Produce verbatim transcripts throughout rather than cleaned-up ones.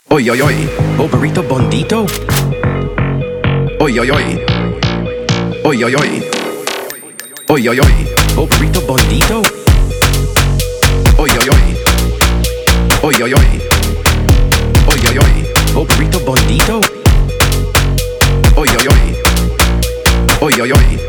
Oi oi oi, oh burrito bondito. Oi oi oi. Oi oi oi. Oi oi oi, oh burrito bondito. Oi oi oi. Oi oi oi. Oi oi oi, oh burrito bondito. Oi oi oi. Oi oi oi.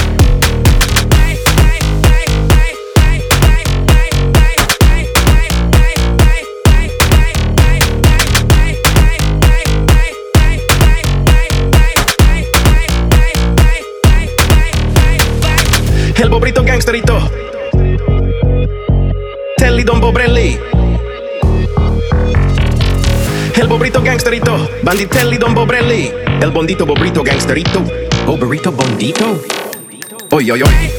El bobrito gangsterito, Telly Don Bobrelli. El bobrito gangsterito, Banditelli Don Bobrelli. El bondito bobrito gangsterito, oh burrito bondito. Oi oi oi.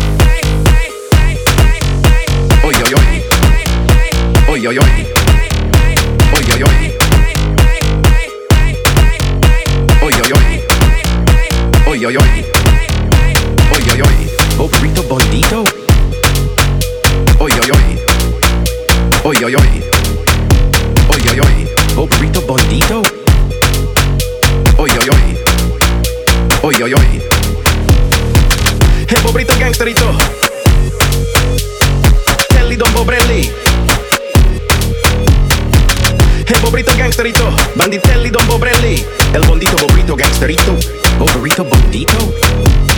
Oi oi oi. Oi oi oi. Oi oi oi. Oi oi oi. Oi oi oi. Oi oi oi, oh burrito bondito. Oi oi oi. Oi oi oi. Oi oi oi, oh burrito bondito. Oi oi oi. Oi oi oi. El bobrito gangsterito, Telly Don Bobrelli. El bobrito gangsterito, Banditelli Don Bobrelli. El bondito bobrito gangsterito, oh burrito bondito.